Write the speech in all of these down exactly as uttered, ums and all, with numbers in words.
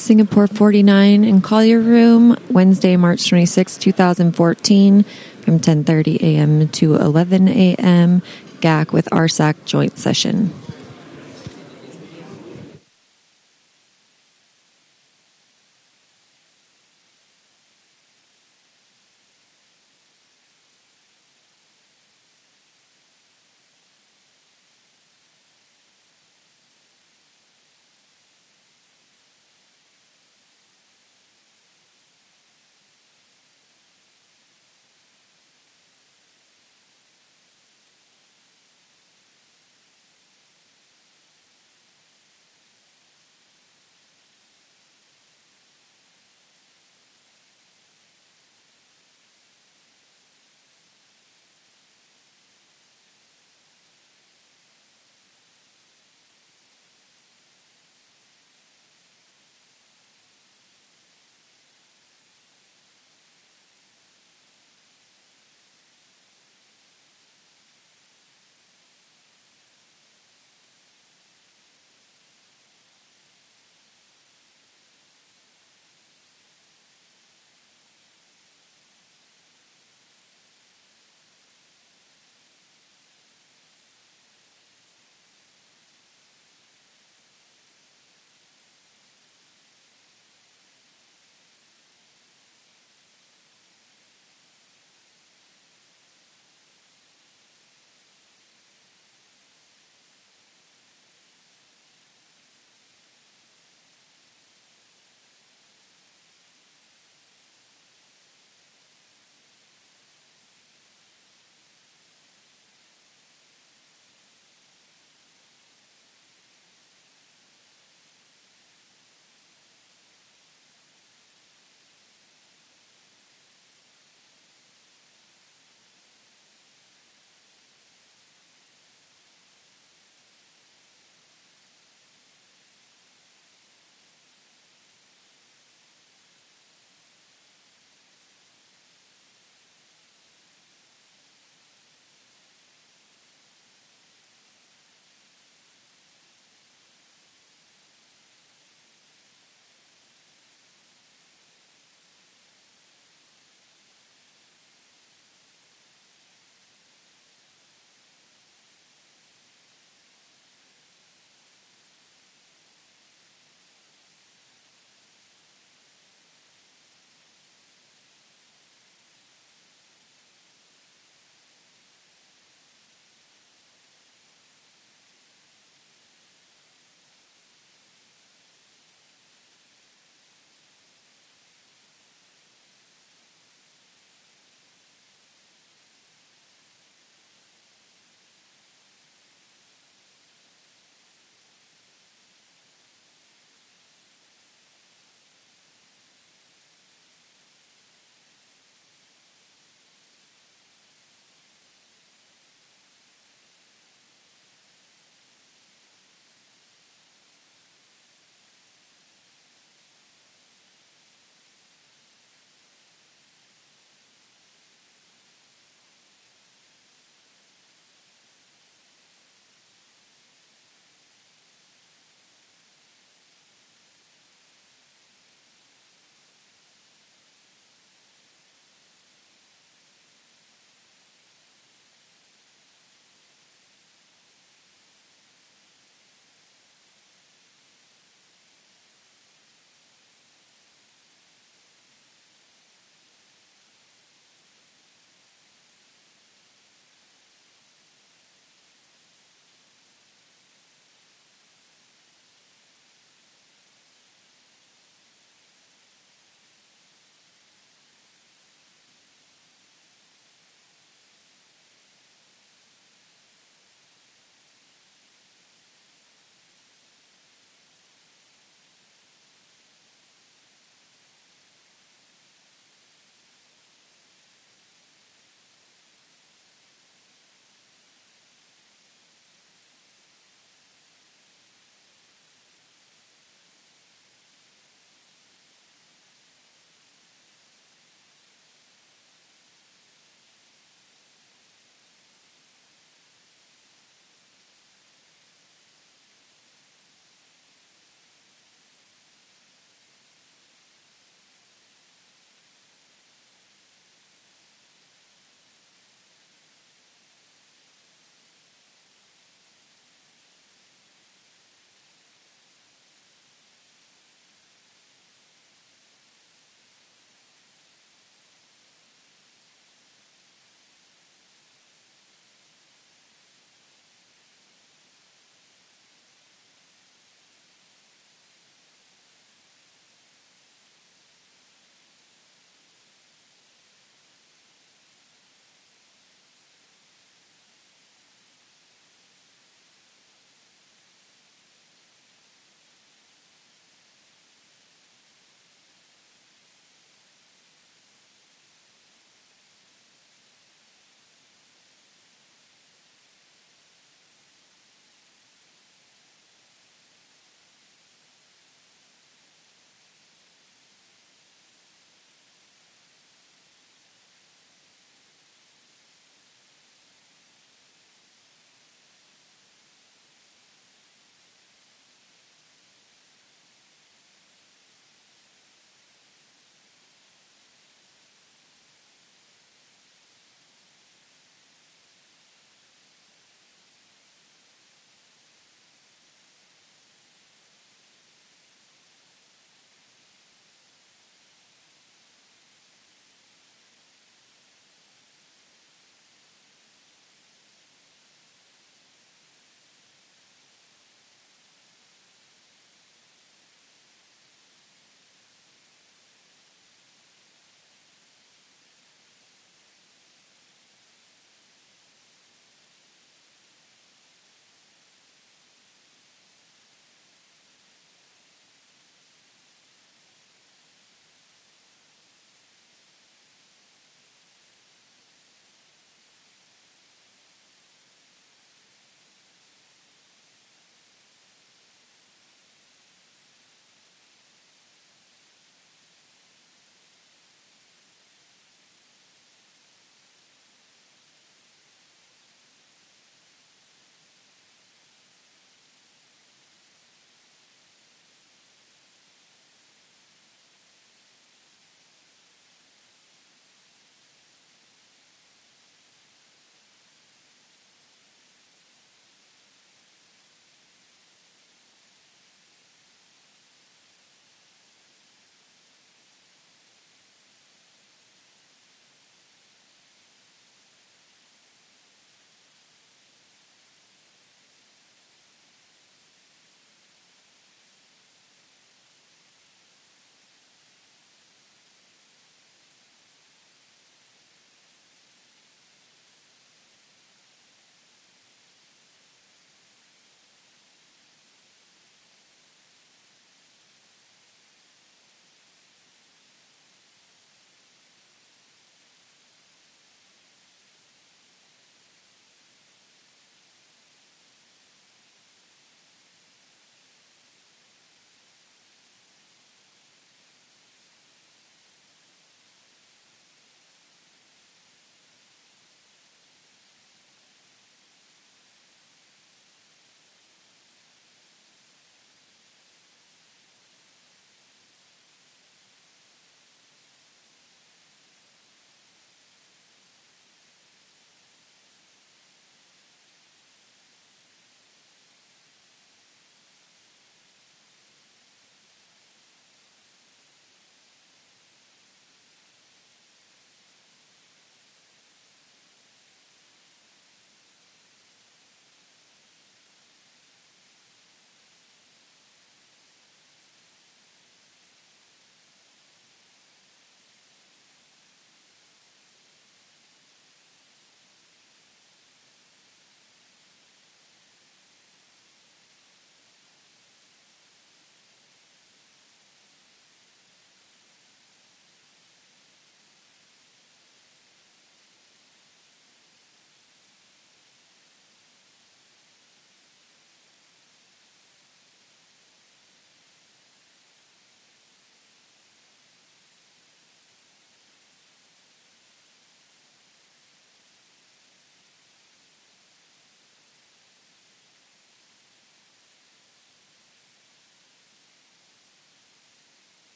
Singapore forty-nine in Collier Room, Wednesday, March twenty-sixth, twenty fourteen, from ten thirty a.m. to eleven a.m. G A C with R S A C joint session.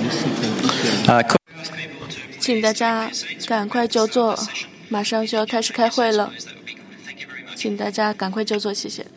请大家赶快就坐，马上就要开始开会了，请大家赶快就坐，谢谢。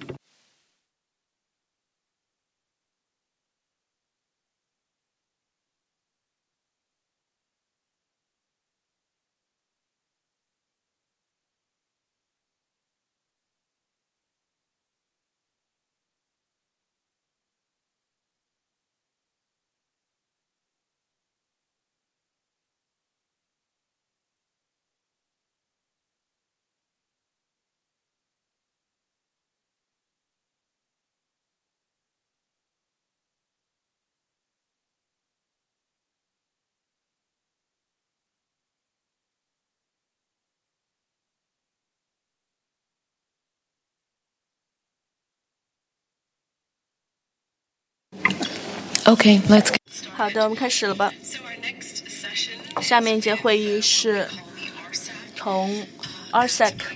Okay, let's go. 好的，我们开始了吧。下面一节会议是从 R S A C。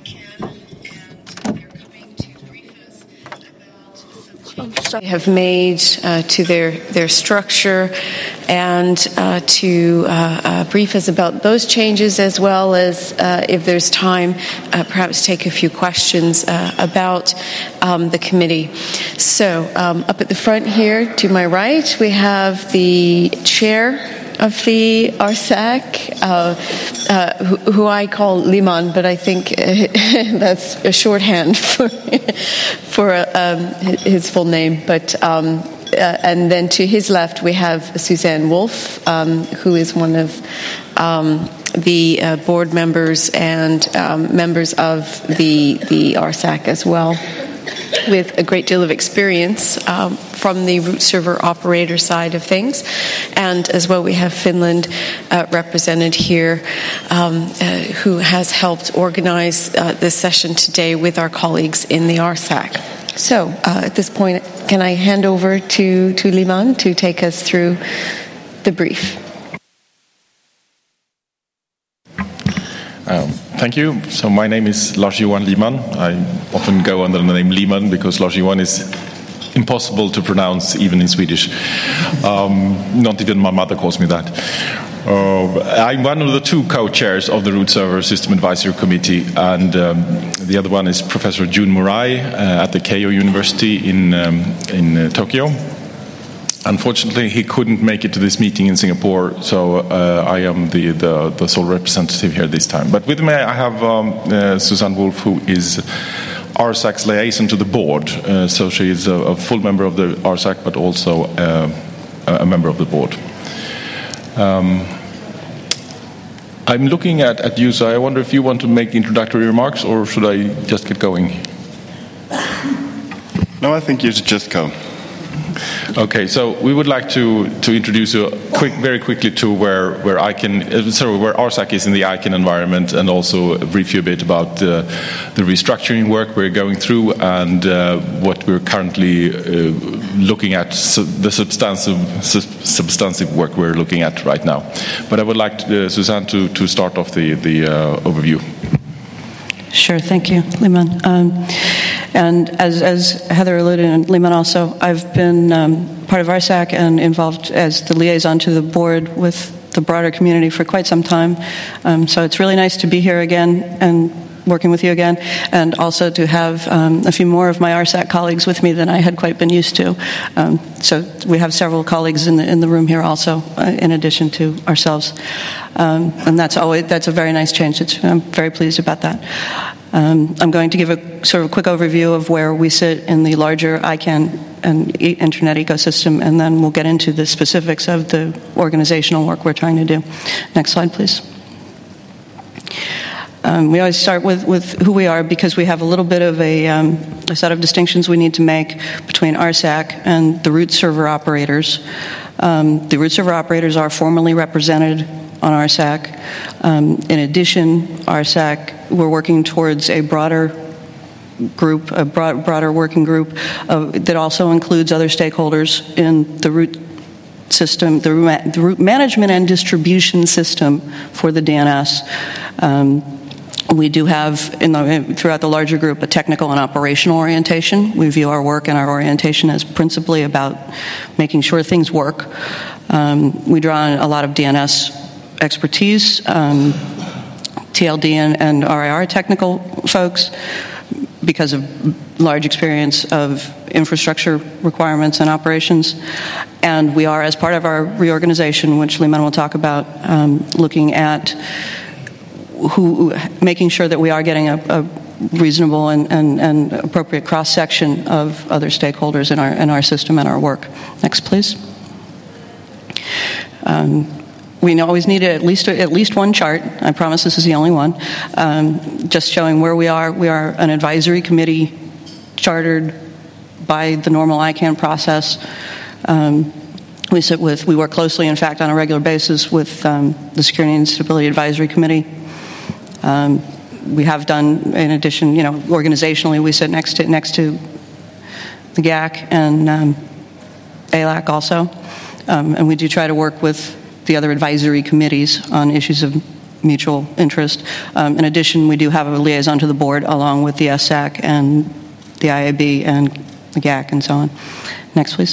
They have made uh, to their, their structure and uh, to uh, uh, brief us about those changes, as well as, uh, if there's time, uh, perhaps take a few questions uh, about um, the committee. So um, up at the front here to my right, we have the chair of the R S A C, uh, uh, who, who I call Liman, but I think uh, that's a shorthand for for um, his full name. But um, uh, and then to his left we have Suzanne Wolf, um, who is one of um, the uh, board members and um, members of the the R S A C as well, with a great deal of experience um, from the root server operator side of things. And as well, we have Finland uh, represented here, um, uh, who has helped organize uh, this session today with our colleagues in the R S A C. So uh, at this point, can I hand over to, to Liman to take us through the brief? Um, thank you. So my name is Lars-Johan Liman. I often go under the name Liman because Lars-Johan is impossible to pronounce even in Swedish. Um, not even my mother calls me that. Uh, I'm one of the two co-chairs of the Root Server System Advisory Committee, and um, the other one is Professor Jun Murai uh, at the Keio University in, um, in uh, Tokyo. Unfortunately, he couldn't make it to this meeting in Singapore, so uh, I am the, the, the sole representative here this time. But with me I have um, uh, Suzanne Wolf, who is R S A C's liaison to the board. Uh, so she is a, a full member of the R S A C, but also uh, a member of the board. Um, I'm looking at, at you, so I wonder if you want to make introductory remarks, or should I just get going? No, I think you should just go. Okay, so we would like to, to introduce you quick, very quickly to where where I can, uh, sorry, where R S A C is in the I C A N environment, and also brief you a bit about uh, the restructuring work we're going through and uh, what we're currently uh, looking at, so the substantive su- substantive work we're looking at right now. But I would like to, uh, Suzanne to, to start off the the uh, overview. Sure, thank you, Liman. Um, and as, as Heather alluded, and Liman also, I've been um, part of R S A C and involved as the liaison to the board with the broader community for quite some time. Um, so it's really nice to be here again and working with you again, and also to have um, a few more of my R S A C colleagues with me than I had quite been used to. Um, so we have several colleagues in the in the room here also, uh, in addition to ourselves, um, and that's always that's a very nice change. It's, I'm very pleased about that. Um, I'm going to give a sort of a quick overview of where we sit in the larger I C A N and internet ecosystem, and then we'll get into the specifics of the organizational work we're trying to do. Next slide, please. Um, we always start with, with who we are, because we have a little bit of a, um, a set of distinctions we need to make between R S A C and the root server operators. Um, the root server operators are formally represented on R S A C. Um, in addition, R S A C, we're working towards a broader group, a broad, broader working group uh, that also includes other stakeholders in the root system, the root management and distribution system for the D N S. Um, We do have, in the, throughout the larger group, a technical and operational orientation. We view our work and our orientation as principally about making sure things work. Um, we draw on a lot of D N S expertise, um, T L D and, and R I R technical folks, because of large experience of infrastructure requirements and operations. And we are, as part of our reorganization, which Leeman will talk about, um, looking at who, making sure that we are getting a, a reasonable and, and, and appropriate cross-section of other stakeholders in our, in our system and our work. Next, please. Um, We always need at least at least one chart. I promise this is the only one. Um, just showing where we are. We are an advisory committee chartered by the normal I CANN process. Um, we sit with, we work closely, in fact, on a regular basis with um, the Security and Stability Advisory Committee. Um, we have done, in addition, you know, organizationally, we sit next to next to the G A C and um, A L A C also, um, and we do try to work with the other advisory committees on issues of mutual interest. Um, in addition, we do have a liaison to the board along with the S A C and the I A B and the G A C and so on. Next, please.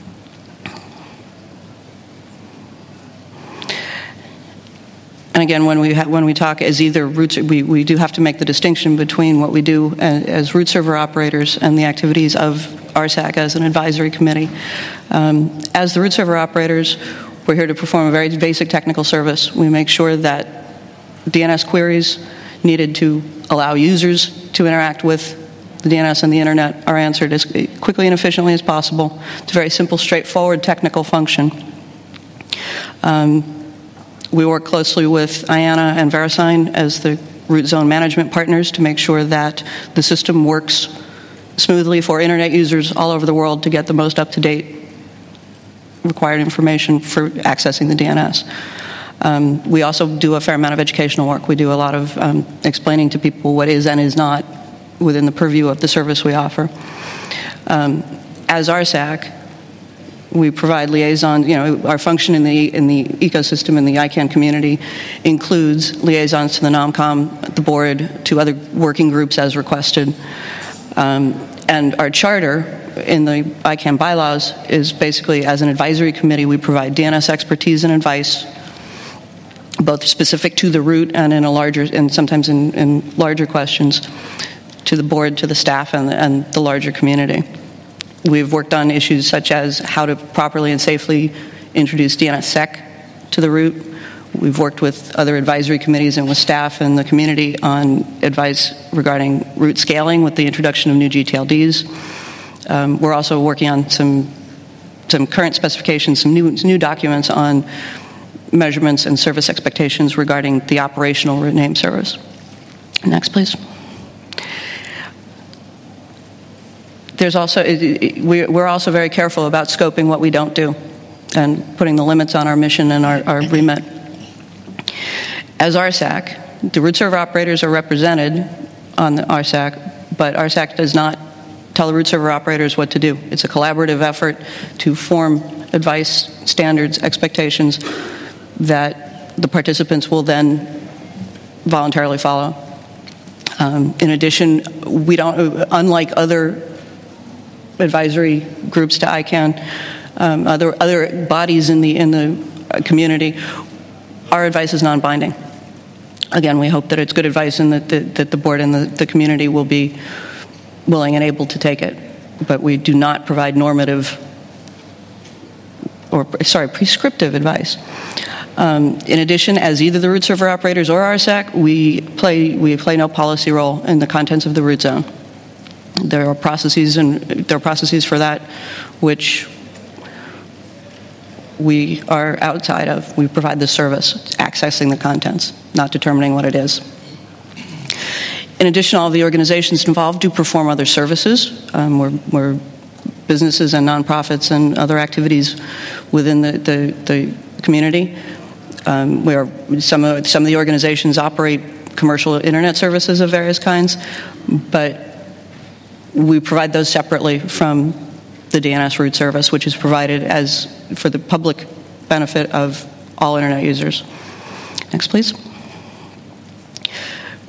And again, when we ha- when we talk as either root, we, we do have to make the distinction between what we do as, as root server operators and the activities of R S A C as an advisory committee. Um, as the root server operators, we're here to perform a very basic technical service. We make sure that D N S queries needed to allow users to interact with the D N S and the internet are answered as quickly and efficiently as possible. It's a very simple, straightforward technical function. Um, we work closely with I A N A and VeriSign as the root zone management partners to make sure that the system works smoothly for internet users all over the world to get the most up-to-date required information for accessing the D N S. Um, we also do a fair amount of educational work. We do a lot of um, explaining to people what is and is not within the purview of the service we offer. Um, as R S A C, we provide liaison, you know, our function in the in the ecosystem in the I CANN community includes liaisons to the NOMCOM, the board, to other working groups as requested. Um, and our charter in the I CANN bylaws is basically, as an advisory committee, we provide D N S expertise and advice, both specific to the root and in a larger, and sometimes in, in larger questions, to the board, to the staff, and the, and the larger community. We've worked on issues such as how to properly and safely introduce D N S sec to the root. We've worked with other advisory committees and with staff and the community on advice regarding root scaling with the introduction of new G T L Ds. Um, we're also working on some some current specifications, some new new documents on measurements and service expectations regarding the operational root name service. Next, please. There's also we're also very careful about scoping what we don't do and putting the limits on our mission and our, our remit. As R S A C, the root server operators are represented on the R S A C, but R S A C does not tell the root server operators what to do. It's a collaborative effort to form advice, standards, expectations that the participants will then voluntarily follow. Um, in addition, we don't, unlike other advisory groups to I CANN, um, other other bodies in the in the community, our advice is non-binding. Again, we hope that it's good advice and that the, that the board and the, the community will be willing and able to take it. But we do not provide normative or, sorry, prescriptive advice. Um, in addition, as either the root server operators or R S A C, we play we play no policy role in the contents of the root zone. There are processes and there are processes for that which we are outside of. We provide the service, accessing the contents, not determining what it is. In addition, all of the organizations involved do perform other services. Um, we're, we're businesses and nonprofits and other activities within the, the, the community. Um, we are, some of, some of the organizations operate commercial internet services of various kinds, but we provide those separately from the D N S root service, which is provided as for the public benefit of all internet users. Next, please.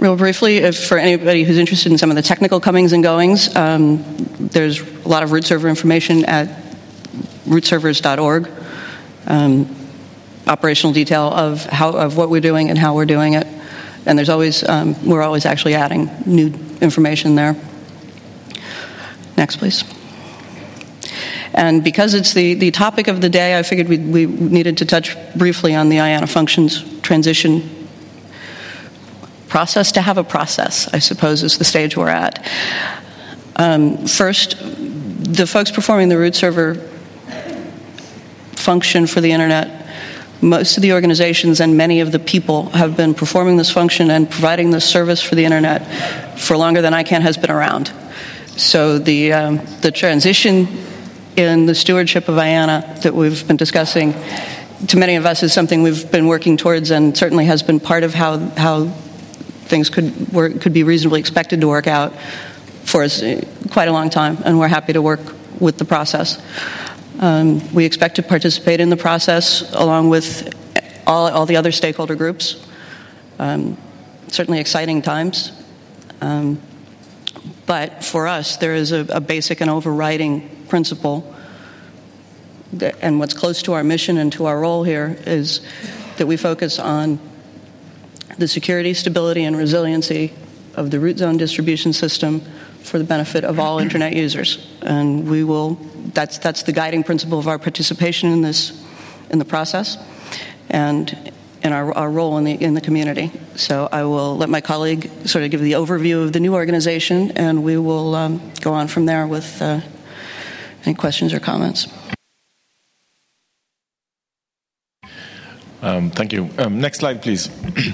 real briefly, if for anybody who's interested in some of the technical comings and goings, um, there's a lot of root server information at root servers dot org. Um, operational detail of how of what we're doing and how we're doing it, and there's always um, we're always actually adding new information there. Next, please. And because it's the, the topic of the day, I figured we, we needed to touch briefly on the I A N A functions transition process to have a process, I suppose, is the stage we're at. Um, first, the folks performing the root server function for the internet, most of the organizations and many of the people have been performing this function and providing this service for the internet for longer than I C A N has been around. So the um, the transition in the stewardship of I A N A that we've been discussing, to many of us, is something we've been working towards, and certainly has been part of how how things could work, could be reasonably expected to work out for us quite a long time, and we're happy to work with the process. Um, we expect to participate in the process along with all, all the other stakeholder groups. Um, certainly exciting times. Um, but for us, there is a, a basic and overriding principle, that, and what's close to our mission and to our role here, is that we focus on the security, stability, and resiliency of the root zone distribution system for the benefit of all internet users. And we will, that's that's the guiding principle of our participation in this, in the process, and in our, our role in the in the community. So I will let my colleague sort of give the overview of the new organization, and we will um, go on from there with uh, any questions or comments. Um, thank you. Um, next slide, please.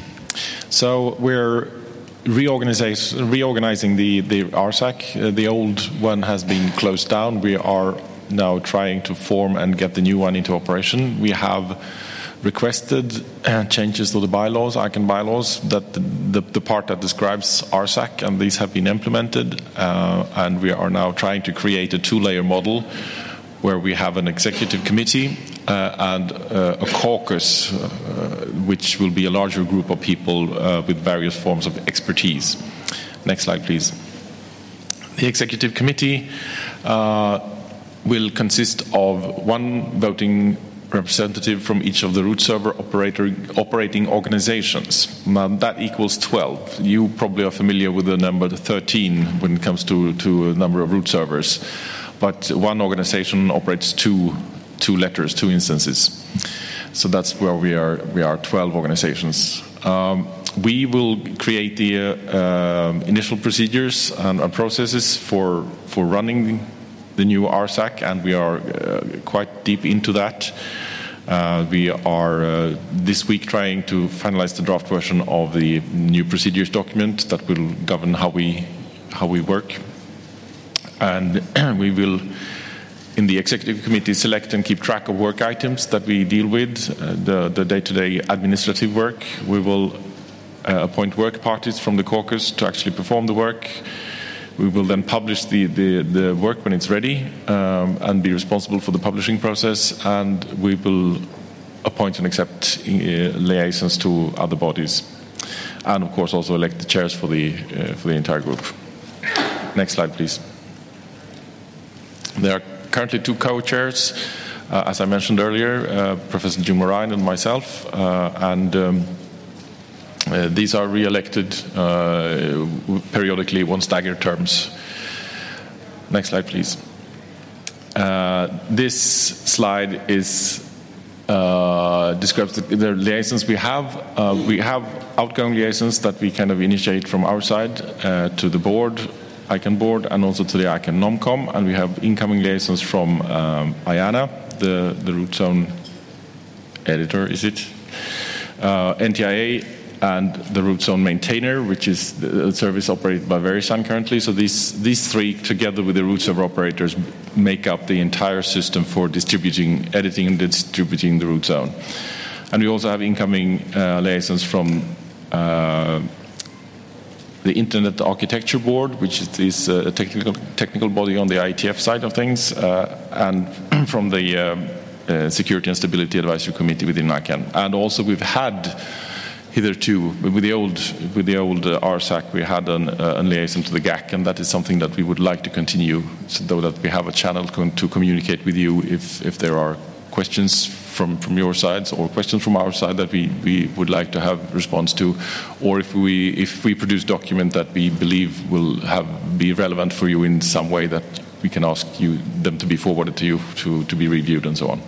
So we're reorganizing the, the R S A C. Uh, the old one has been closed down. We are now trying to form and get the new one into operation. We have requested uh, changes to the bylaws, I C A N bylaws, that the, the, the part that describes R S A C, and these have been implemented. Uh, and we are now trying to create a two-layer model where we have an executive committee uh, and uh, a caucus, uh, which will be a larger group of people uh, with various forms of expertise. Next slide, please. The executive committee uh, will consist of one voting representative from each of the root server operator, operating organizations. Now, that equals twelve. You probably are familiar with the number thirteen when it comes to, to a number of root servers. But one organization operates two two letters, two instances. So that's where we are. We are twelve organizations. Um, we will create the uh, uh, initial procedures and, and processes for for running the new R S A C, and we are uh, quite deep into that. Uh, we are uh, this week trying to finalize the draft version of the new procedures document that will govern how we how we work. And we will, in the executive committee, select and keep track of work items that we deal with, uh, the, the day-to-day administrative work. We will uh, appoint work parties from the caucus to actually perform the work. We will then publish the, the, the work when it's ready um, and be responsible for the publishing process. And we will appoint and accept uh, liaisons to other bodies. And, of course, also elect the chairs for the, uh, for the entire group. Next slide, please. There are currently two co-chairs, uh, as I mentioned earlier, uh, Professor Jim Moran and myself, uh, and um, uh, these are re-elected uh, periodically on staggered terms. Next slide, please. Uh, this slide is uh, describes the, the liaisons we have. Uh, we have outgoing liaisons that we kind of initiate from our side uh, to the board, I C A N board, and also to the I C A N NOMCOM, and we have incoming liaisons from um, I A N A, the, the root zone editor, is it? Uh, N T I A, and the root zone maintainer, which is the service operated by Verisign currently. So these, these three, together with the root server operators, make up the entire system for distributing, editing and distributing the root zone. And we also have incoming uh, liaisons from uh, the Internet Architecture Board, which is this uh, technical technical body on the I E T F side of things, uh, and from the uh, uh, Security and Stability Advisory Committee within I C A N. And also we've had hitherto, with the old with the old uh, R S A C, we had an, uh, a liaison to the G A C, and that is something that we would like to continue, so that we have a channel con- to communicate with you if, if there are questions from, from your sides or questions from our side that we, we would like to have response to, or if we if we produce document that we believe will have be relevant for you in some way, that we can ask you them to be forwarded to you to, to be reviewed and so on.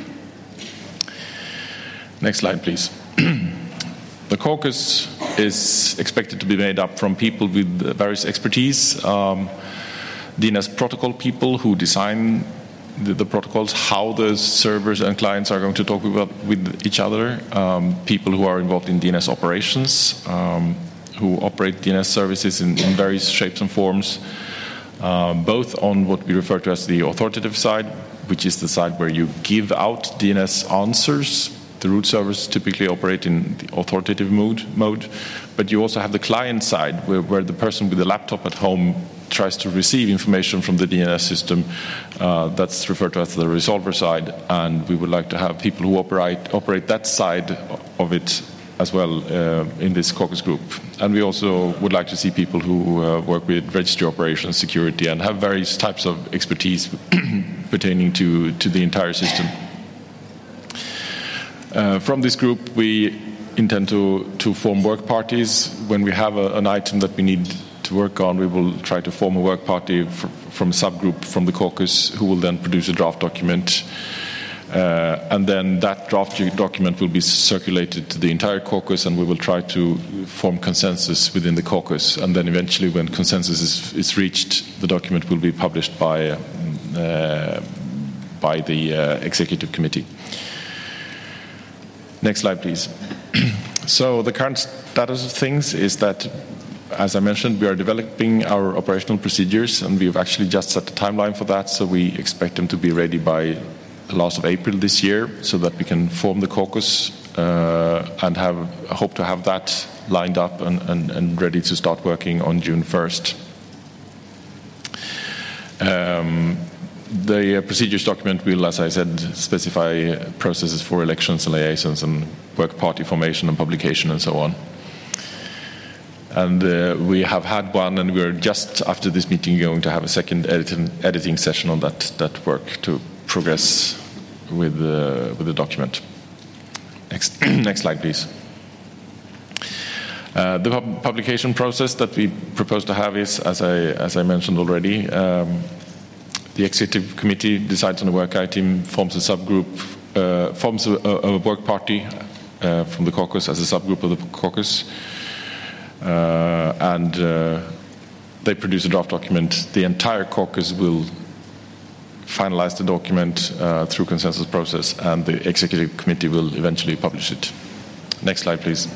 Next slide, please. The caucus is expected to be made up from people with various expertise, um, D N S protocol people who design the, the protocols, how the servers and clients are going to talk with, with each other, um, people who are involved in D N S operations, um, who operate D N S services in, in various shapes and forms, uh, both on what we refer to as the authoritative side, which is the side where you give out D N S answers. The root servers typically operate in the authoritative mode, mode, but you also have the client side, where, where the person with the laptop at home tries to receive information from the D N S system. Uh, that's referred to as the resolver side, and we would like to have people who operate operate that side of it as well uh, in this caucus group. And we also would like to see people who uh, work with registry operations, security, and have various types of expertise pertaining to, to the entire system. Uh, from this group, we intend to, to form work parties. When we have a, an item that we need to work on, we will try to form a work party fr- from a subgroup from the caucus, who will then produce a draft document. Uh, and then that draft document will be circulated to the entire caucus, and we will try to form consensus within the caucus. And then eventually, when consensus is, is reached, the document will be published by, uh, by the uh, executive committee. Next slide, please. So the current status of things is that, as I mentioned, we are developing our operational procedures, and we've actually just set the timeline for that, so we expect them to be ready by the last of April this year, so that we can form the caucus uh, and have hope to have that lined up and, and, and ready to start working on June first. Um, The procedures document will, as I said, specify processes for elections and liaisons and work party formation and publication and so on. And uh, we have had one, and we're just after this meeting going to have a second editing, editing session on that, that work to progress with, uh, with the document. Next, next slide, please. Uh, the pub- publication process that we propose to have is, as I, as I mentioned already, um, the executive committee decides on a work item, forms a subgroup, uh, forms a, a work party uh, from the caucus as a subgroup of the caucus, uh, and uh, they produce a draft document. The entire caucus will finalize the document uh, through consensus process, and the executive committee will eventually publish it. Next slide, please.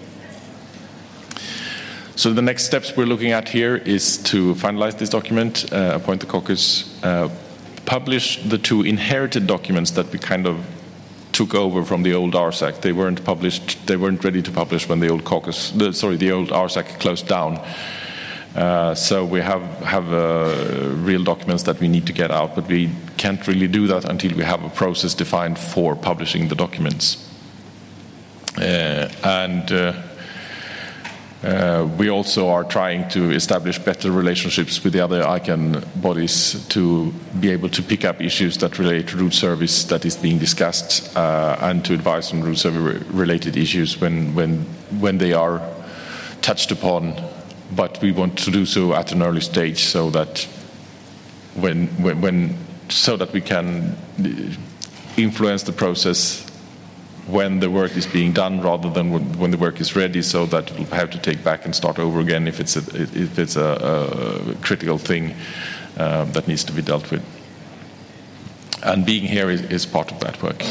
So the next steps we're looking at here is to finalize this document, uh, appoint the caucus, uh, publish the two inherited documents that we kind of took over from the old R S A C. They weren't published, they weren't ready to publish when the old caucus, the, sorry, the old R S A C closed down. Uh, so we have have uh, real documents that we need to get out, but we can't really do that until we have a process defined for publishing the documents. Uh, and uh, Uh, we also are trying to establish better relationships with the other I C A N bodies to be able to pick up issues that relate to root service that is being discussed, uh, and to advise on root service related issues when, when, when they are touched upon. But we want to do so at an early stage, so that when, when, when so that we can influence the process when the work is being done, rather than when the work is ready, so that we'll have to take back and start over again if it's a, if it's a, a critical thing uh, that needs to be dealt with. And being here is, is part of that work.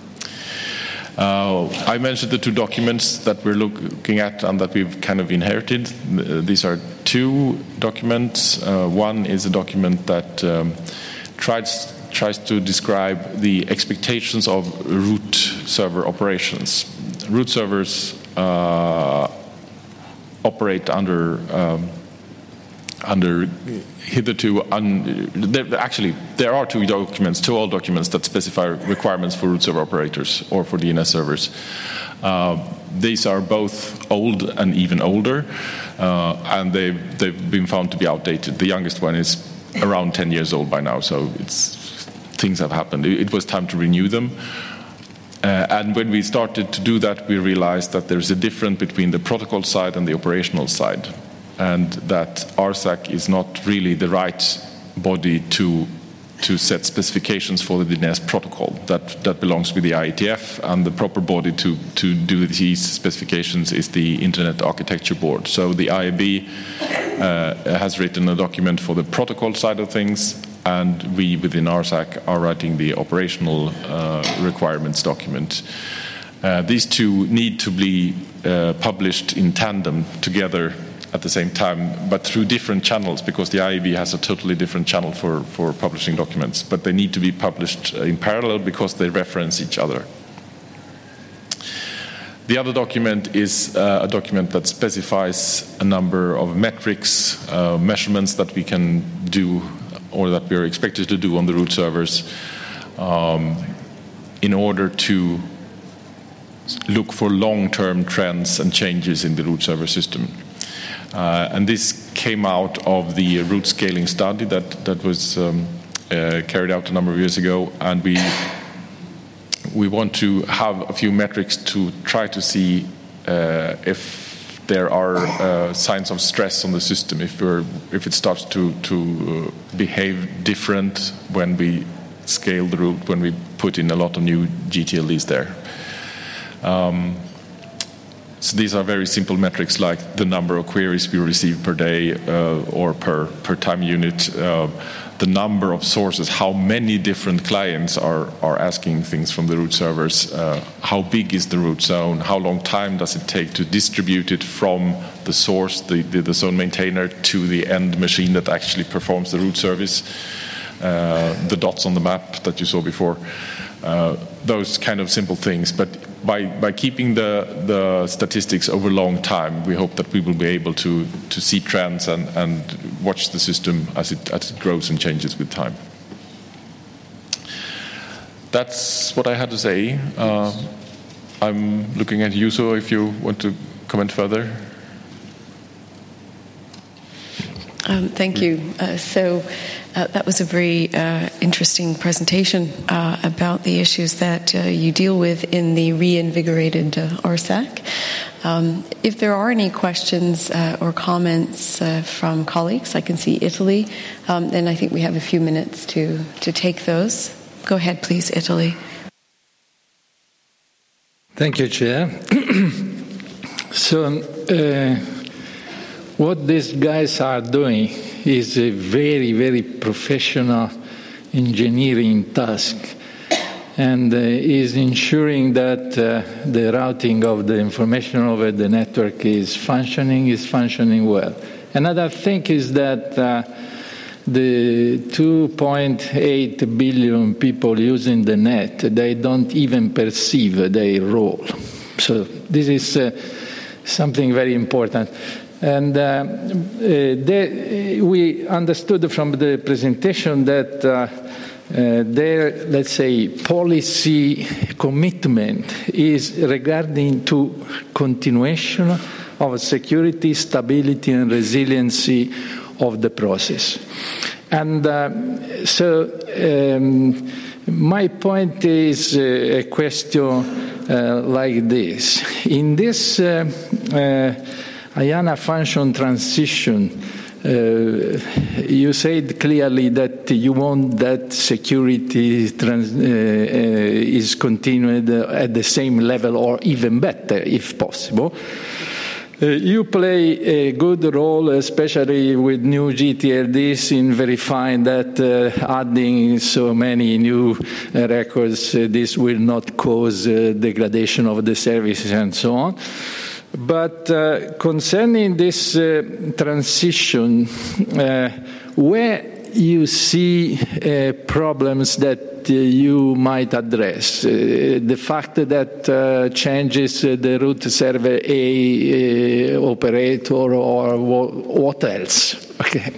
Uh, I mentioned the two documents that we're looking at and that we've kind of inherited. These are two documents. Uh, one is a document that um, tries tries to describe the expectations of root server operations. Root servers uh, operate under um, under hitherto un, there, actually there are two documents, two old documents that specify requirements for root server operators or for D N S servers. Uh, these are both old and even older, uh, and they've, they've been found to be outdated. The youngest one is around ten years old by now, so it's things have happened. It, it was time to renew them. Uh, and when we started to do that, we realized that there's a difference between the protocol side and the operational side, and that R S A C is not really the right body to to set specifications for the D N S protocol. That that belongs with the I E T F, and the proper body to, to do these specifications is the Internet Architecture Board. So the I A B uh, has written a document for the protocol side of things, and we within R S A C are writing the operational uh, requirements document. Uh, these two need to be uh, published in tandem together at the same time, but through different channels, because the I A B has a totally different channel for, for publishing documents. But they need to be published in parallel because they reference each other. The other document is uh, a document that specifies a number of metrics, uh, measurements that we can do or that we are expected to do on the root servers um, in order to look for long-term trends and changes in the root server system. Uh, and this came out of the root scaling study that, that was um, uh, carried out a number of years ago, and we we want to have a few metrics to try to see uh, if there are uh, signs of stress on the system, if we're, if it starts to, to uh, behave different when we scale the root, when we put in a lot of new G T L Ds there. Um, So these are very simple metrics like the number of queries we receive per day uh, or per, per time unit, uh, the number of sources, how many different clients are, are asking things from the root servers, uh, how big is the root zone, how long time does it take to distribute it from the source, the, the, the zone maintainer, to the end machine that actually performs the root service, uh, the dots on the map that you saw before. Uh, those kind of simple things, but by, by keeping the, the statistics over a long time, we hope that we will be able to, to see trends and, and watch the system as it, as it grows and changes with time. That's what I had to say. Uh, I'm looking at you, so if you want to comment further. Um, thank you. Uh, so uh, that was a very uh, interesting presentation uh, about the issues that uh, you deal with in the reinvigorated uh, R S A C. Um, if there are any questions uh, or comments uh, from colleagues, I can see Italy, um, then I think we have a few minutes to, to take those. Go ahead, please, Italy. Thank you, Chair. So, uh, what these guys are doing is a very, very professional engineering task, and uh, is ensuring that uh, the routing of the information over the network is functioning, is functioning well. Another thing is that uh, the two point eight billion people using the net, they don't even perceive their role. So this is uh, something very important. And uh, uh, they, we understood from the presentation that uh, uh, their, let's say, policy commitment is regarding to continuation of security, stability, and resiliency of the process. And uh, so um, my point is uh, a question uh, like this. In this uh, uh, I A N A function transition, uh, you said clearly that you want that security trans, uh, uh, is continued at the same level or even better if possible. Uh, you play a good role, especially with new G T L Ds, in verifying that uh, adding so many new uh, records, uh, this will not cause uh, degradation of the services and so on. But uh, concerning this uh, transition, uh, where you see uh, problems that uh, you might address? Uh, the fact that uh, changes uh, the root server A uh, operator, or what else? Okay.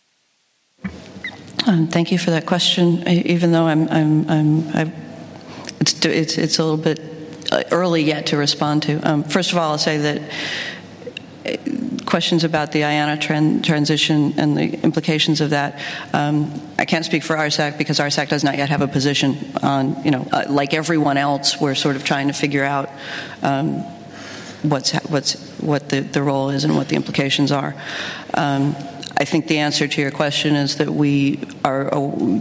Um, thank you for that question. I, even though I'm, I'm, I'm, I it's it's it's a little bit early yet to respond to. Um, first of all, I'll say that questions about the I A N A tran- transition and the implications of that. Um, I can't speak for R S A C because R S A C does not yet have a position on, you know, uh, like everyone else, we're sort of trying to figure out um, what's what's what the, the role is and what the implications are. Um, I think the answer to your question is that we are. Uh,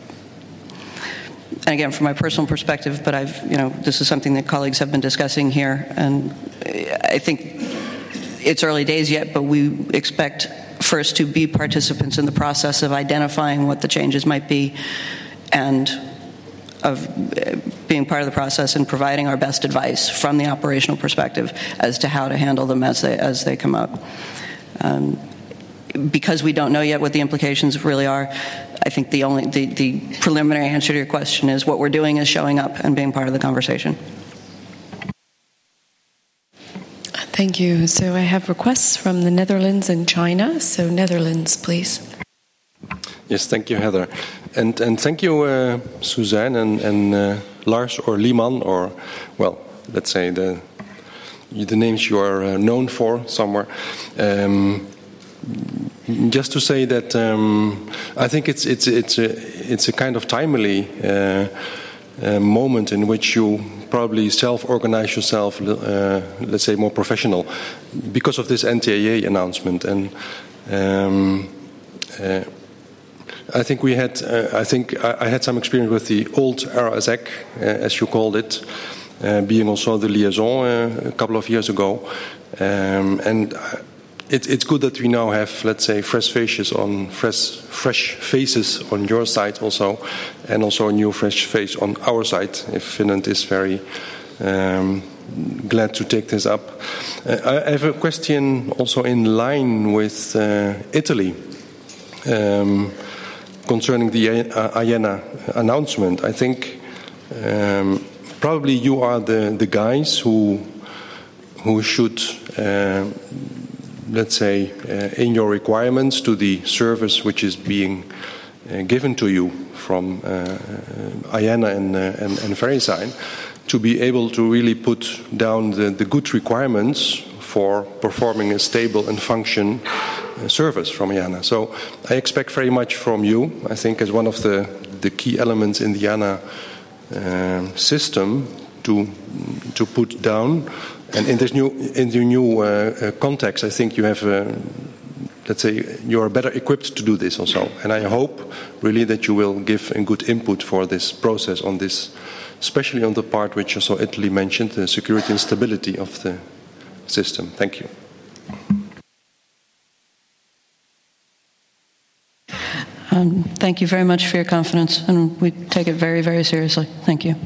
And again, from my personal perspective, but I've, you know, this is something that colleagues have been discussing here, and I think it's early days yet, but we expect first to be participants in the process of identifying what the changes might be and of being part of the process and providing our best advice from the operational perspective as to how to handle them as they, as they come up. Um, because we don't know yet what the implications really are, I think the only the, the preliminary answer to your question is what we're doing is showing up and being part of the conversation. Thank you. So I have requests from the Netherlands and China. So Netherlands, please. Yes, thank you, Heather. And and thank you, uh, Suzanne and, and uh, Lars or Liman or, well, let's say the the names you are uh, known for somewhere. Um, Just to say that um, I think it's it's it's a it's a kind of timely uh, uh, moment in which you probably self-organize yourself, uh, let's say more professional, because of this N T A A announcement. And um, uh, I think we had uh, I think I, I had some experience with the old R S A C, uh, as you called it, uh, being also the liaison uh, a couple of years ago, um, and. It, it's good that we now have, let's say, fresh faces on fresh, fresh faces on your side also, and also a new fresh face on our side. If Finland is very um, glad to take this up, uh, I have a question also in line with uh, Italy um, concerning the uh, I A N A announcement. I think um, probably you are the, the guys who who should. Uh, let's say, uh, in your requirements to the service which is being uh, given to you from uh, I A N A and, uh, and, and VeriSign, to be able to really put down the, the good requirements for performing a stable and function uh, service from I A N A. So I expect very much from you, I think, as one of the, the key elements in the I A N A uh, system to, to put down. And in this new, in the new uh, uh, context, I think you have, uh, let's say, you are better equipped to do this also. And I hope really that you will give a good input for this process on this, especially on the part which also Italy mentioned, the security and stability of the system. Thank you. Um, thank you very much for your confidence, and we take it very, very seriously. Thank you.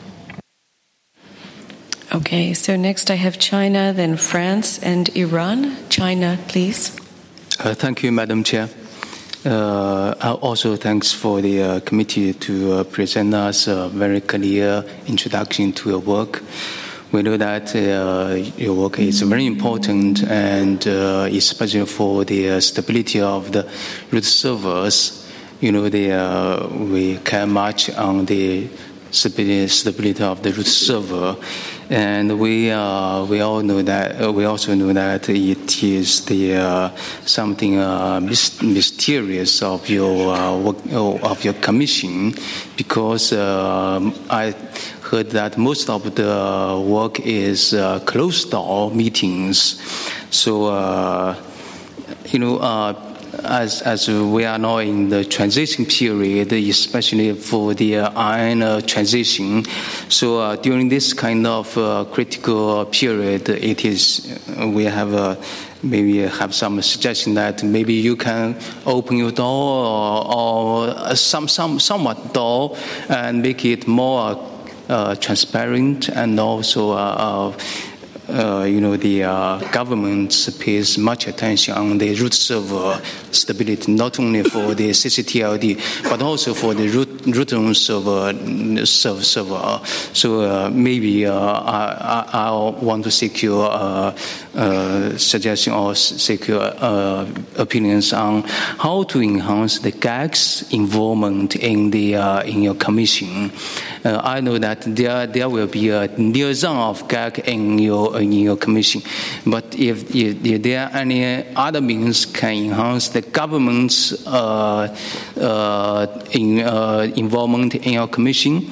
Okay, so next I have China, then France and Iran. China, please. Uh, thank you, Madam Chair. Uh, also, thanks for the uh, committee to uh, present us a very clear introduction to your work. We know that uh, your work is very important, and uh, especially for the uh, stability of the root servers. You know, the, uh, we care much on the stability of the root server. And we uh, we all know that uh, we also know that it is the uh, something uh, mysterious of your uh, work, of your commission, because uh, I heard that most of the work is uh, closed door meetings. So uh, you know. Uh, As, as we are now in the transition period, especially for the uh, I A N A transition, so uh, during this kind of uh, critical period, it is uh, we have uh, maybe have some suggestion that maybe you can open your door or, or some some somewhat door and make it more uh, transparent and also. Uh, uh, uh, you know, the uh, government pays much attention on the root server stability, not only for the C C T L D, but also for the root, root zone server, server, server. So uh, maybe uh, I, I want to secure uh, uh, suggestion or secure uh, opinions on how to enhance the G A C's involvement in the uh, in your commission. Uh, I know that there there will be a liaison of G A C in your in your commission, but if, if, if there are any other means can enhance the government's uh, uh, in, uh, involvement in your commission.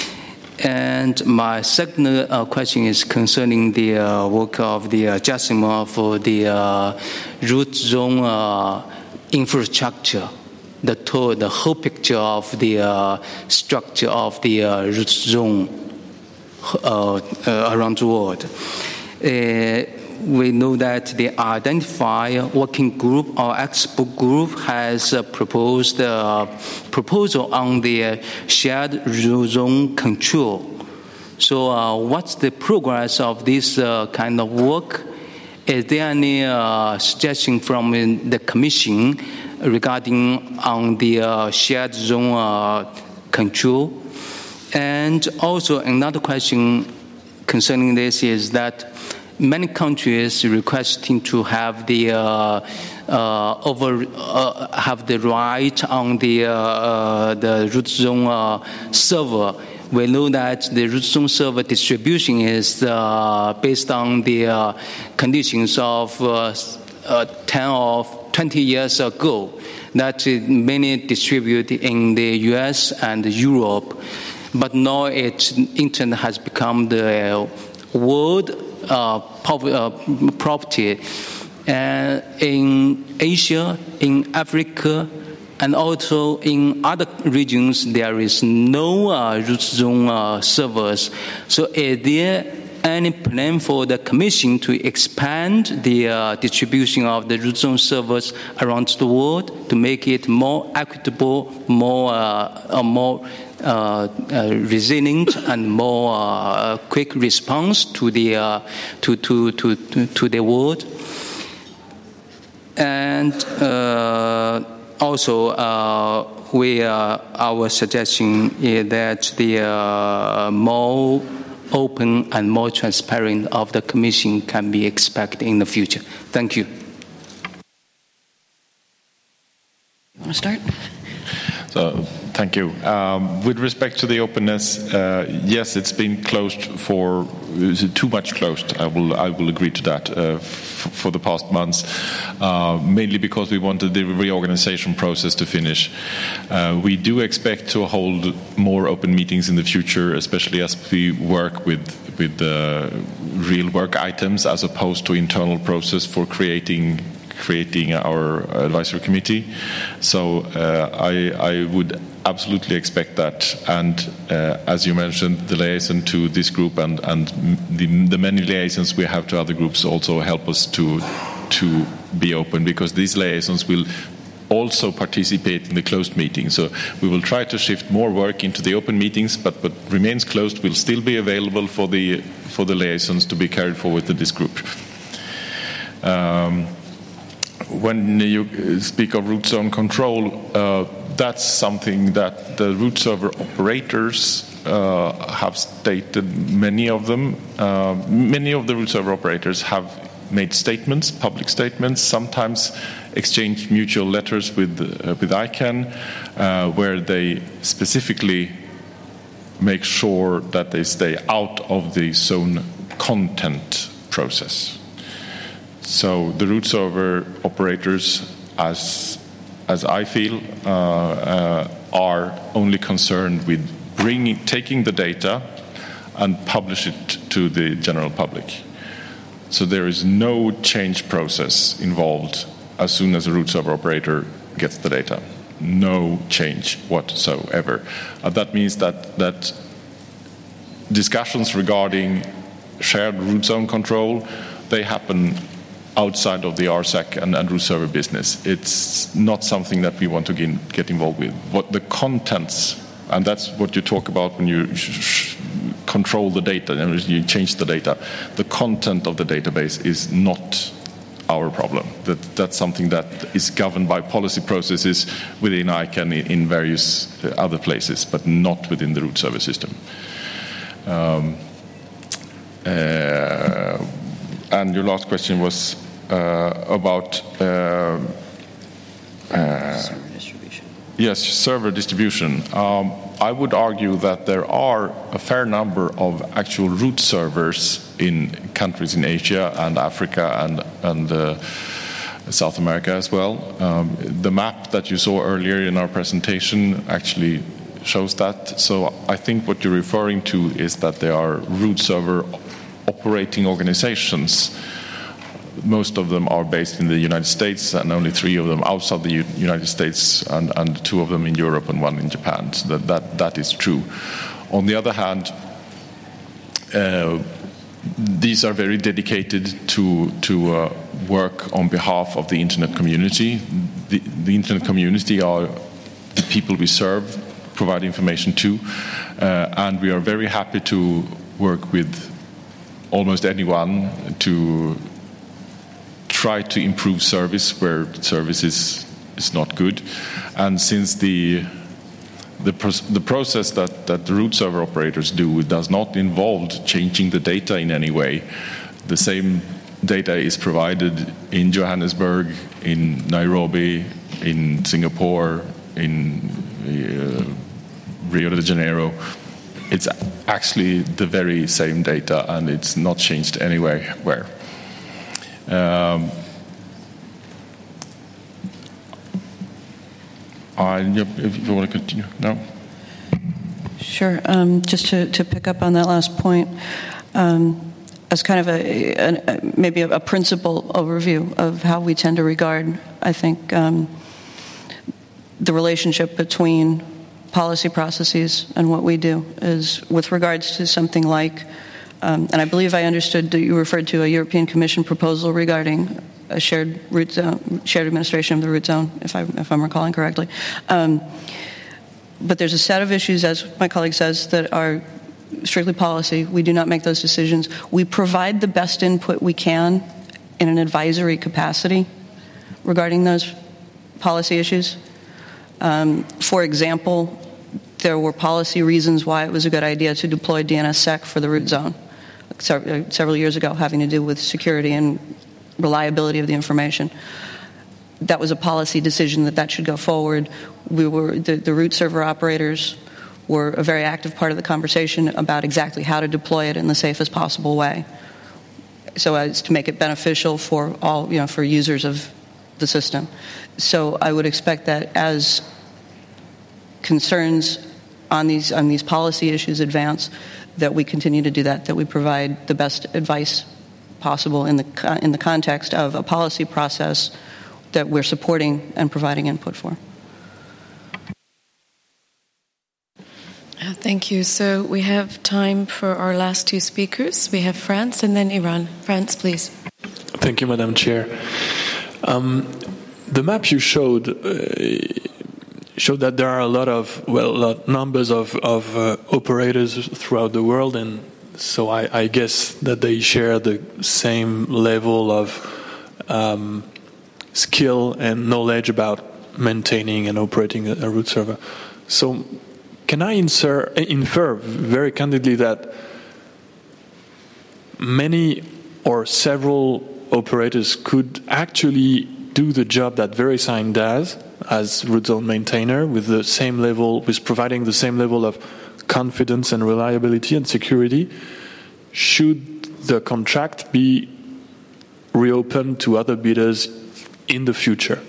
And my second uh, question is concerning the uh, work of the adjustment for the uh, root zone uh, infrastructure, the, to- the whole picture of the uh, structure of the uh, root zone uh, uh, around the world. Uh, we know that the Identify Working Group or expert group has uh, proposed a uh, proposal on the uh, shared zone control. So uh, what's the progress of this uh, kind of work? Is there any uh, suggestion from the Commission regarding on the uh, shared zone uh, control? And also another question concerning this is that many countries requesting to have the uh, uh, over uh, have the right on the uh, uh, the root zone uh, server. We know that the root zone server distribution is uh, based on the uh, conditions of uh, uh, ten or twenty years ago that many distribute in the U S and Europe, but now it internet has become the world Uh, uh, property uh, in Asia, in Africa, and also in other regions. There is no uh, root zone uh, servers. So, is there any plan for the Commission to expand the uh, distribution of the root zone servers around the world to make it more equitable, more, uh, uh, more Uh, uh, resilient and more uh, quick response to the uh, to, to, to, to, to the world? And uh, also, uh, we uh, our suggestion is that the uh, more open and more transparent of the Commission can be expected in the future. Thank you. Want to start? So, thank you. Um, with respect to the openness, uh, yes, it's been closed for is it too much closed. I will I will agree to that uh, f- for the past months, uh, mainly because we wanted the reorganization process to finish. Uh, we do expect to hold more open meetings in the future, especially as we work with with the real work items as opposed to internal process for creating. creating our advisory committee. So uh, I, I would absolutely expect that. And uh, as you mentioned, the liaison to this group and, and the, the many liaisons we have to other groups also help us to, to be open, because these liaisons will also participate in the closed meetings. So we will try to shift more work into the open meetings, but what remains closed will still be available for the, for the liaisons to be carried forward to this group. Um, When you speak of root zone control, uh, that's something that the root server operators uh, have stated, many of them. Uh, many of the root server operators have made statements, public statements, sometimes exchanged mutual letters with, uh, with I CANN, uh, where they specifically make sure that they stay out of the zone content process. So the root server operators, as as I feel, uh, uh, are only concerned with bringing, taking the data and publish it to the general public. So there is no change process involved as soon as a root server operator gets the data. No change whatsoever. Uh, that means that that discussions regarding shared root zone control, they happen outside of the R S A C and, and root server business. It's not something that we want to get, get involved with. What the contents, and that's what you talk about when you sh- sh- control the data, you change the data. The content of the database is not our problem. That, that's something that is governed by policy processes within ICANN in various other places, but not within the root server system. Um, uh, and your last question was uh, about uh, uh, server distribution. Yes, server distribution. Um, I would argue that there are a fair number of actual root servers in countries in Asia and Africa and, and uh, South America as well. Um, the map that you saw earlier in our presentation actually shows that. So I think what you're referring to is that there are root server operating organizations. Most of them are based in the United States, and only three of them outside the U- United States, and, and two of them in Europe and one in Japan. So that, that, that is true. On the other hand, uh, these are very dedicated to, to uh, work on behalf of the Internet community. The, the Internet community are the people we serve, provide information to, uh, and we are very happy to work with almost anyone to try to improve service where service is, is not good. And since the the, pro- the process that, that the root server operators do does not involve changing the data in any way, the same data is provided in Johannesburg, in Nairobi, in Singapore, in uh, Rio de Janeiro. It's actually the very same data, and it's not changed anywhere. Where? Um, I, if you want to continue, no? Sure. Um, just to, to pick up on that last point, um, as kind of a, a maybe a, a principal overview of how we tend to regard, I think, um, the relationship between policy processes and what we do is with regards to something like, um, and I believe I understood that you referred to a European Commission proposal regarding a shared root zone, shared administration of the root zone, if, I, if I'm recalling correctly. Um, but there's a set of issues, as my colleague says, that are strictly policy. We do not make those decisions. We provide the best input we can in an advisory capacity regarding those policy issues. Um, for example, there were policy reasons why it was a good idea to deploy D N S S E C for the root zone several years ago, having to do with security and reliability of the information. That was a policy decision that that should go forward. We were the, the root server operators were a very active part of the conversation about exactly how to deploy it in the safest possible way, so as to make it beneficial for all, you know, for users of the system. So I would expect that as concerns on these on these policy issues advance, that we continue to do that, that we provide the best advice possible in the in the context of a policy process that we're supporting and providing input for. Thank you. So we have time for our last two speakers. We have France and then Iran. France, please. Thank you, Madam Chair. Um, the map you showed uh, showed that there are a lot of, well, lot, numbers of, of uh, operators throughout the world, and so I, I guess that they share the same level of um, skill and knowledge about maintaining and operating a, a root server. So can I inser, infer very candidly that many or several operators could actually do the job that VeriSign does as root zone maintainer with the same level, with providing the same level of confidence and reliability and security, should the contract be reopened to other bidders in the future?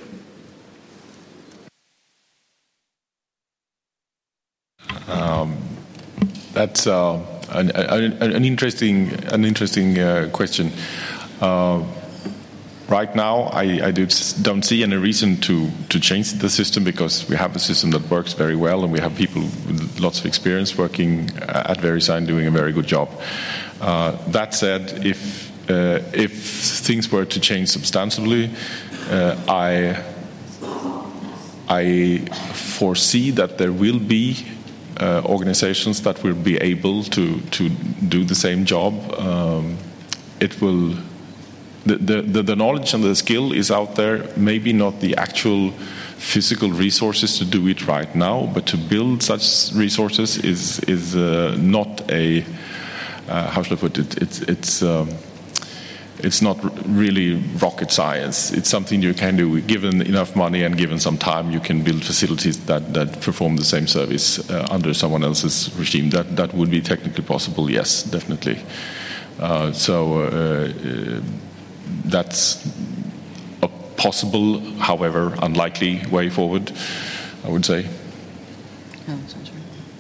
Um, that's uh, an, an, an interesting, an interesting uh, question. Uh, right now, I, I do, don't see any reason to, to change the system, because we have a system that works very well, and we have people with lots of experience working at VeriSign doing a very good job. Uh, that said, if uh, if things were to change substantially, uh, I I foresee that there will be uh, organizations that will be able to, to do the same job. Um, it will, the, the, the knowledge and the skill is out there, maybe not the actual physical resources to do it right now, but to build such resources is, is uh, not a, uh, how should I put it, it's, it's um, It's not really rocket science. It's something you can do. Given enough money and given some time, you can build facilities that, that perform the same service uh, under someone else's regime. That that would be technically possible, yes, definitely. Uh, so uh, uh, that's a possible, however unlikely way forward, I would say. Oh, that sounds right.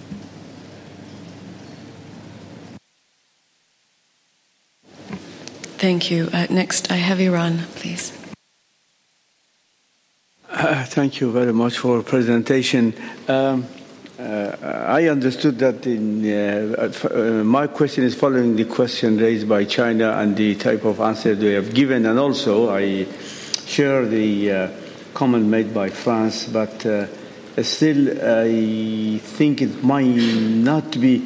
Thank you. Uh, next, I have Iran, please. Uh, thank you very much for the presentation. Um, uh, I understood that in, uh, uh, my question is following the question raised by China and the type of answer they have given, and also I share the uh, comment made by France, but uh, still I think it might not be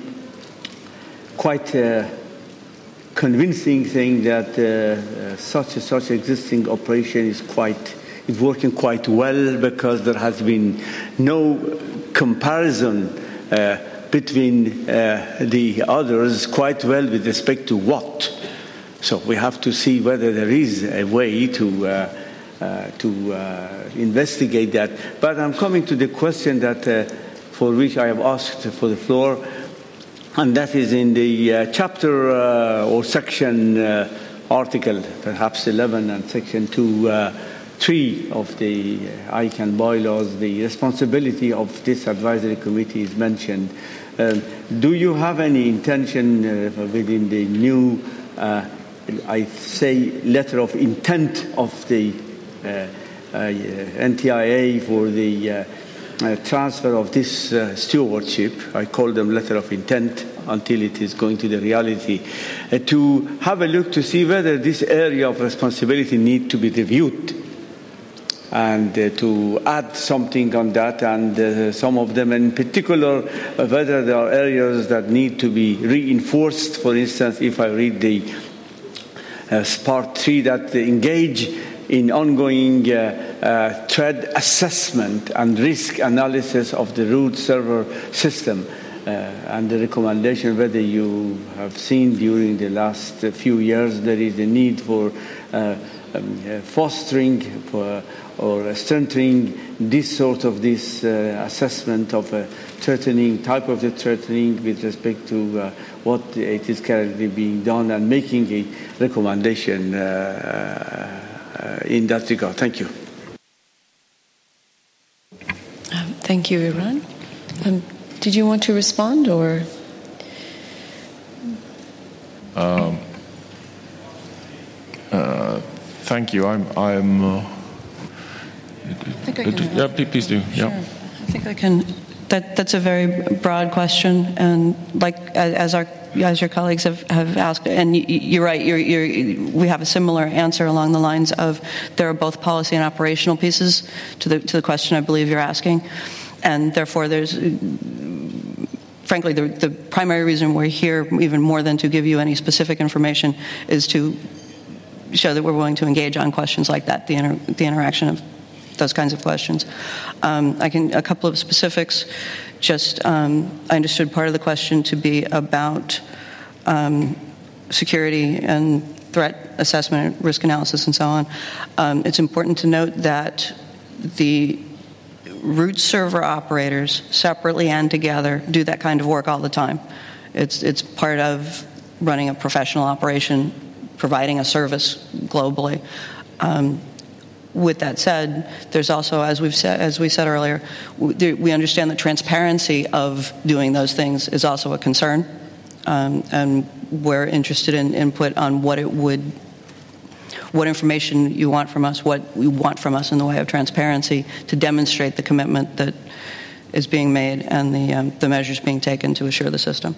quite uh, convincing thing that uh, uh, such a such existing operation is quite is working quite well, because there has been no comparison uh, between uh, the others quite well with respect to what. So we have to see whether there is a way to uh, uh, to uh, investigate that. But I'm coming to the question that uh, for which I have asked for the floor. And that is in the uh, chapter uh, or section uh, article, perhaps eleven, and section two, uh, three of the uh, I CAN bylaws, the responsibility of this advisory committee is mentioned. Um, do you have any intention uh, within the new, uh, I say, letter of intent of the uh, uh, N T I A for the uh, Uh, transfer of this uh, stewardship, I call them letter of intent until it is going to the reality, uh, to have a look to see whether this area of responsibility need to be reviewed, and uh, to add something on that, and uh, some of them in particular, uh, whether there are areas that need to be reinforced. For instance, if I read the uh, part three, that engage in ongoing uh, uh, threat assessment and risk analysis of the root server system, uh, and the recommendation, whether you have seen during the last few years there is a need for uh, um, uh, fostering for, or strengthening this sort of this uh, assessment of a threatening type of the threatening with respect to uh, what it is currently being done, and making a recommendation uh, Uh, in that regard. Thank you. Um, thank you, Iran. Um, did you want to respond, or? Um, uh, thank you. I'm. I'm. Uh, I think I can yeah, please do. Sure. Yeah. I think I can. That that's a very broad question, and like as our as your colleagues have, have asked, and you're right. You're, you're, we have a similar answer along the lines of there are both policy and operational pieces to the to the question I believe you're asking, and therefore there's. Frankly, the, the primary reason we're here, even more than to give you any specific information, is to show that we're willing to engage on questions like that, the inter, the interaction of those kinds of questions. Um, I can a couple of specifics. Just um, I understood part of the question to be about um, security and threat assessment, risk analysis, and so on. Um, it's important to note that the root server operators, separately and together, do that kind of work all the time. It's it's part of running a professional operation, providing a service globally. Um, With that said, there's also, as we've said, as we said earlier, we understand that transparency of doing those things is also a concern, um, and we're interested in input on what it would, what information you want from us, what we want from us in the way of transparency to demonstrate the commitment that is being made and the um, the measures being taken to assure the system.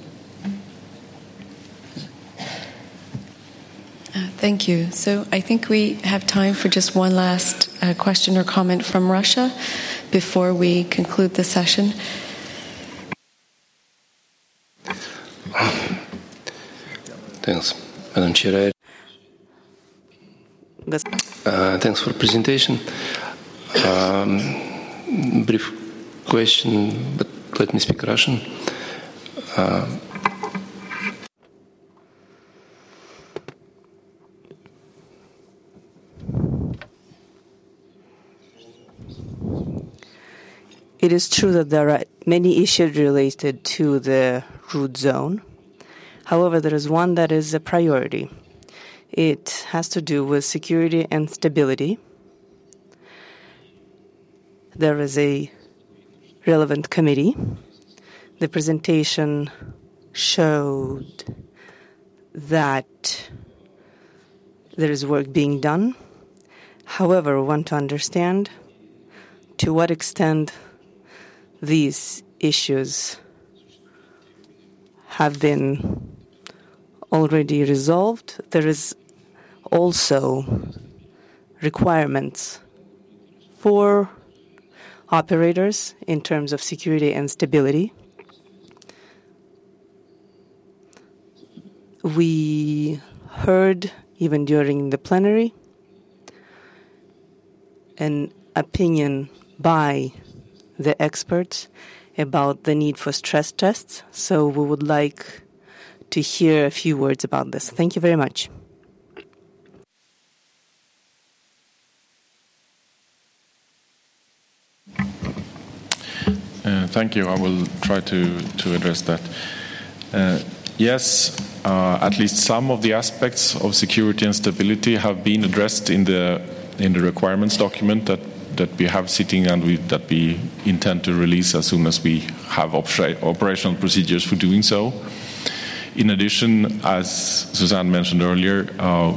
Thank you. So I think we have time for just one last uh, question or comment from Russia before we conclude the session. Thanks, Madam Chair. Uh, thanks for the presentation. Um, brief question, but let me speak Russian. Uh, It is true that there are many issues related to the root zone. However, there is one that is a priority. It has to do with security and stability. There is a relevant committee. The presentation showed that there is work being done. However, we want to understand to what extent these issues have been already resolved. There is also requirements for operators in terms of security and stability. We heard, even during the plenary, an opinion by the experts about the need for stress tests. So we would like to hear a few words about this. Thank you very much. Uh, thank you. I will try to, to address that. Uh, yes, uh, at least some of the aspects of security and stability have been addressed in the in the requirements document that that we have sitting and we, that we intend to release as soon as we have opera- operational procedures for doing so. In addition, as Suzanne mentioned earlier, uh,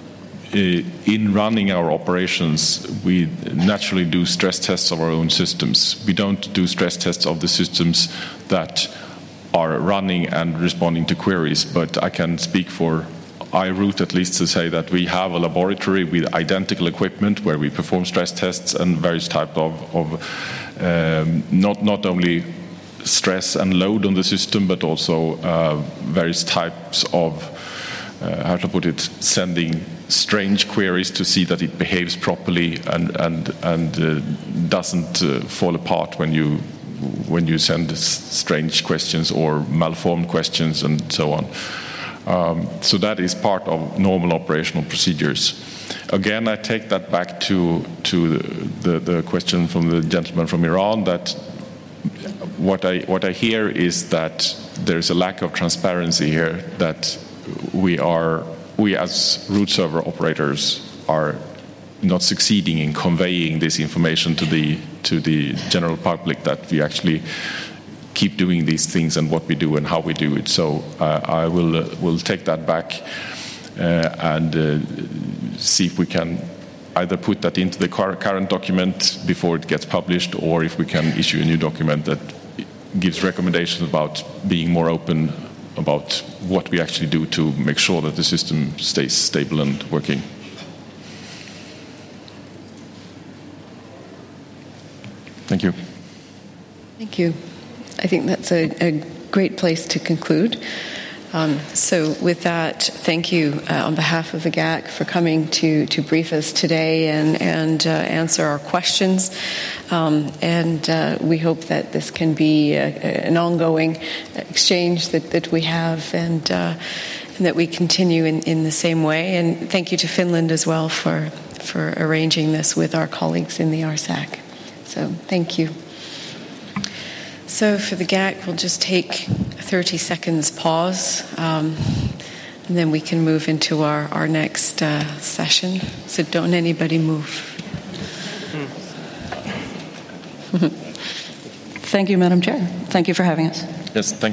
in running our operations, we naturally do stress tests of our own systems. We don't do stress tests of the systems that are running and responding to queries, but I can speak for I root at least to say that we have a laboratory with identical equipment where we perform stress tests and various types of, of um, not not only stress and load on the system, but also uh, various types of, uh, how to put it, sending strange queries to see that it behaves properly and and and uh, doesn't uh, fall apart when you when you send strange questions or malformed questions and so on. Um, so that is part of normal operational procedures. Again, I take that back to to the, the, the question from the gentleman from Iran. That what I what I hear is that there is a lack of transparency here. That we are we as root server operators are not succeeding in conveying this information to the to the general public. That we actually keep doing these things and what we do and how we do it. So uh, I will uh, will take that back uh, and uh, see if we can either put that into the current document before it gets published, or if we can issue a new document that gives recommendations about being more open about what we actually do to make sure that the system stays stable and working. Thank you. Thank you. I think that's a, a great place to conclude. Um, so with that, thank you uh, on behalf of the G A C for coming to, to brief us today and, and uh, answer our questions. Um, and uh, we hope that this can be a, a, an ongoing exchange that, that we have and, uh, and that we continue in, in the same way. And thank you to Finland as well for, for arranging this with our colleagues in the R S A C. So thank you. So for the G A C, we'll just take a thirty seconds pause, um, and then we can move into our, our next uh, session. So don't anybody move. Thank you, Madam Chair. Thank you for having us. Yes, thank you.